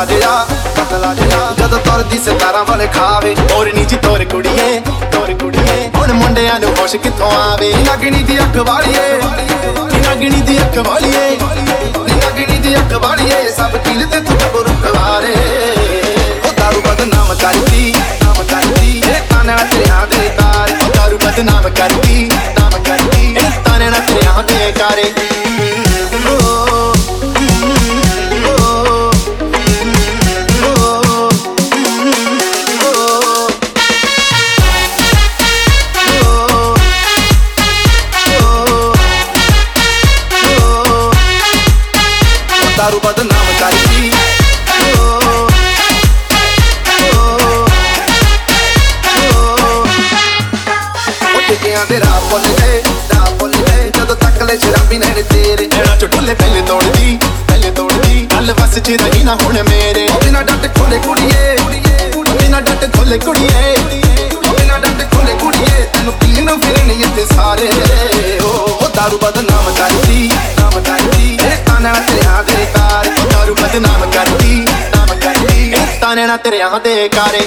ਜਿਹਾ ਜਦੋਂ ਤੁਰਦੀ ਸਿਤਾਰਾਂ ਵਾਲੇ ਖਾਵੇ। ਹੋਰ ਨੀ ਜੀ ਤੋਰ ਕੁੜੀਏ ਹੁਣ ਮੁੰਡਿਆਂ ਨੂੰ ਹੋਸ਼ ਕਿੱਥੋਂ ਆਵੇ। ਲੱਗਣੀ ਦੀ ਅੱਖ ਵਾਲੀਏ ਲੱਗਣੀ ਦੀ ਅੱਖ ਵਾਲੀਏ ਲੱਗਣੀ ਦੀ ਅੱਖ ਵਾਲੀਏ ਸਭ ਕਿਲ ਤੇ ਤੂੰ ਗੱਭਰੂ ਖਵਾਰੇ। ਉਹ ਦਾਰੂ ਬਦਨਾਮ ਕਰਦੀ ਇਹ ਤਾਨੇ ਨਾਲ ਤੇਰਿਆਂ ਦੇ ਤਾਰੇ। ਉਹ ਦਾਰੂ ਬਦਨਾਮ ਕਰਦੀ ਇਹ ਤਾਨੇ ਨਾਲ ਤੇਰਿਆਂ ਦੇ ਕਾਰੇ। ਦਾਰੂ ਬਦਨਾਮ ਕਰਦੀ ਟਿਕਿਆਂ ਦੇ ਰਾਹ ਭੁੱਲ ਗਏ ਜਦੋਂ ਤੱਕ ਲੈ ਸ਼ਰਾਬੀ ਨੈਣ ਤੇਰੇ। ਨੈਣਾ ਚੋਂ ਢੁੱਲੇ ਪਹਿਲੇ ਤੋੜਦੀ ਗੱਲ ਵਸ ਚ ਰਹੀ ਨਾ ਹੁਣ ਮੇਰੇ। ਬਿਨਾਂ ਡੱਟ ਖੋਲੇ ਕੁੜੀਏ ਬਿਨਾਂ ਡੱਟ ਖੋਲੇ ਕੁੜੀਏ ਬਿਨਾਂ ਡੱਟ ਖੋਲੇ ਕੁੜੀਏ ਤੈਨੂੰ ਪੀਣ ਫਿਰਨੇ ਇੱਥੇ ਸਾਰੇ। ਉਹ ਦਾਰੂ ਬਦਨਾਮ ਕਰਦੀ ਇਹ ਤਾਨੇ ਨਾਲ ਤੇਰਿਆਂ ਦੇ ਕਾਰੇ। ਉਹ ਦਾਰੂ ਬਦਨਾਮ ਕਰਦੀ ਇਹ ਤਾਨੇ ਨਾਲ ਤੇਰਿਆਂ ਦੇ ਕਾਰੇ।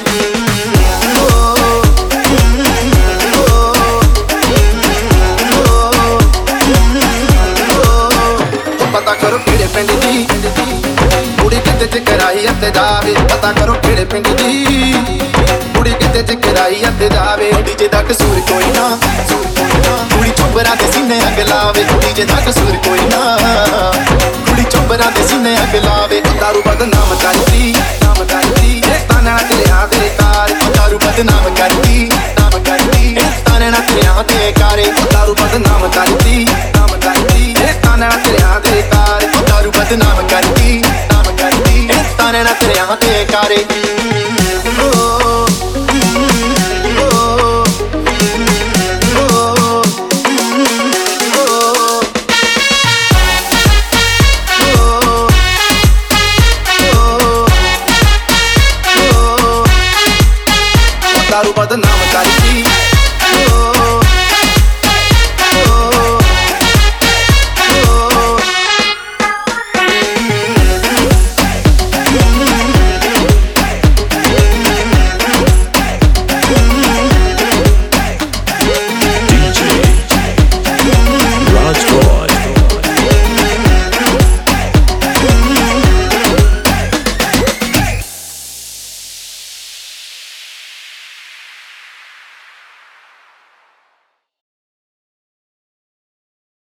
ਪਤਾ ਕਰੋ ਕਿਹੜੇ ਪਿੰਡ ਦੀ ਕੁੜੀ ਕਿਤੇ ਚ ਕਰਾਈ ਅਤੇ ਜਾਵੇ। ਪਤਾ ਕਰੋ ਕਿਹੜੇ ਪਿੰਡ ਦੀ ਕੁੜੀ ਕਿਤੇ ਚ ਕਰਾਈ ਅਤੇ ਜਾਵੇ। ਡੀਜੇ ਦਾ ਕਸੂਰ ਕੋਈ ਨਾ ਕੁੜੀ ਚੋਬਰਾਂ ਦੇ ਸੀਨੇ ਅੱਗ ਲਾਵੇ। ਡੀਜੇ ਦਾ ਕਸੂਰ ਕੋਈ ਨਾ ਕੁੜੀ ਚੋਬਰਾਂ ਦੇ ਸੀਨੇ ਅੱਗ ਲਾਵੇ। ਦਾਰੂ ਬਦਨਾਮ ਕਰਦੀ ਇਹ ਤਾਨੇ ਨਾਲ ਤੇਰਿਆਂ ਦੇ ਕਾਰੇ। ਦਾਰੂ ਬਦਨਾਮ ਕਰਦੀ ਇਹ ਤਾਨੇ ਨਾਲ ਤੇਰਿਆਂ ਦੇ ਕਾਰੇ। ਦਾਰੂ ਬਦਨਾਮ ਕਰਦੀ ਇਹ ਤਾਨੇ ਨਾਲ ਤੇਰਿਆਂ ਦੇ ਕਾਰੇ। ਦਾਰੂ ਬਦਨਾਮ ਕਰਦੀ ਇਹ ਤਾਨੇ ਨਾਲ ਤੇਰਿਆਂ ਦੇ ਕਾਰੇ। ਦਾਰੂ ਬਦਨਾਮ